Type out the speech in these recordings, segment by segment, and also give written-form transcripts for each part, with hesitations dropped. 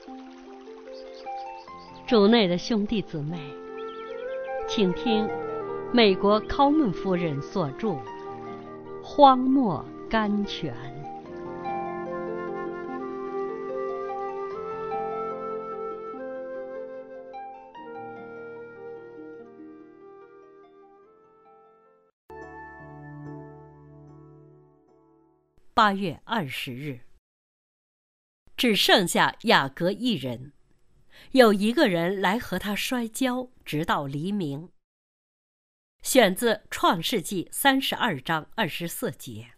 主内的兄弟姊妹，请听美国考门夫人所著《荒漠甘泉》。8月20日，只剩下雅各一人，有一个人来和他摔跤，直到黎明。选自创世纪32章24节。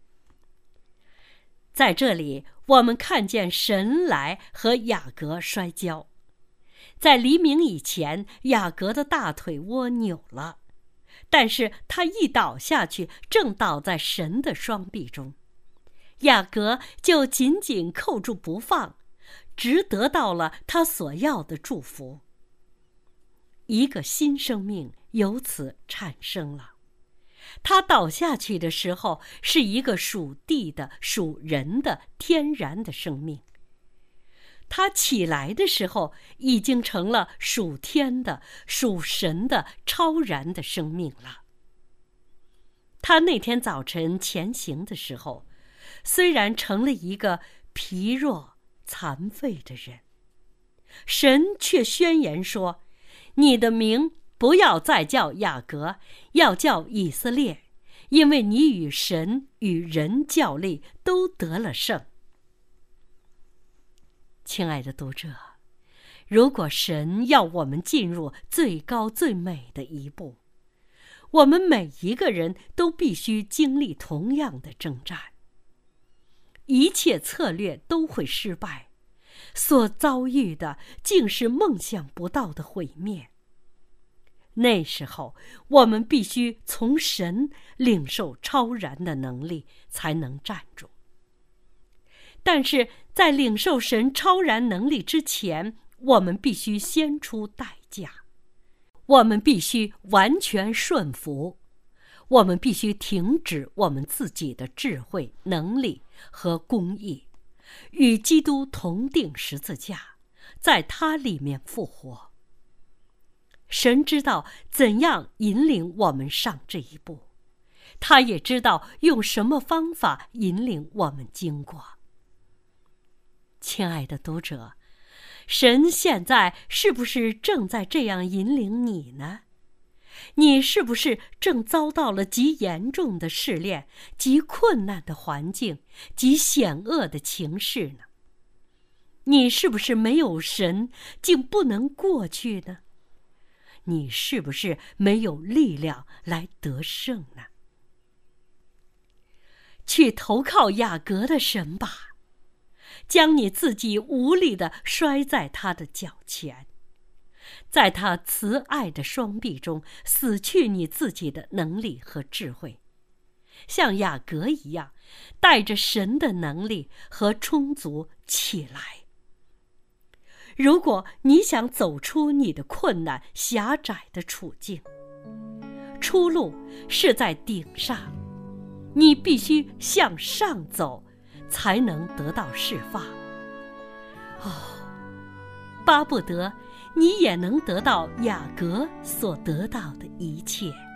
在这里，我们看见神来和雅各摔跤。在黎明以前，雅各的大腿窝扭了，但是他一倒下去，正倒在神的双臂中。雅各就紧紧扣住不放，直得到了他所要的祝福。一个新生命由此产生了。他倒下去的时候，是一个属地的、属人的、天然的生命。他起来的时候，已经成了属天的、属神的、超然的生命了。他那天早晨前行的时候，虽然成了一个疲弱残废的人，神却宣言说：你的名不要再叫雅各，要叫以色列，因为你与神与人较力，都得了胜。亲爱的读者，如果神要我们进入最高最美的一步，我们每一个人都必须经历同样的征战。一切策略都会失败，所遭遇的竟是梦想不到的毁灭。那时候，我们必须从神领受超然的能力，才能站住。但是在领受神超然能力之前，我们必须先出代价。我们必须完全顺服，我们必须停止我们自己的智慧、能力和公义，与基督同定十字架，在他里面复活。神知道怎样引领我们上这一步，他也知道用什么方法引领我们经过。亲爱的读者，神现在是不是正在这样引领你呢？你是不是正遭到了极严重的试炼、极困难的环境、极险恶的情势呢？你是不是没有神竟不能过去呢？你是不是没有力量来得胜呢？去投靠雅各的神吧，将你自己无力地摔在他的脚前，在他慈爱的双臂中死去你自己的能力和智慧，像雅各一样，带着神的能力和充足起来。如果你想走出你的困难狭窄的处境，出路是在顶上，你必须向上走，才能得到释放。巴不得你也能得到雅各所得到的一切。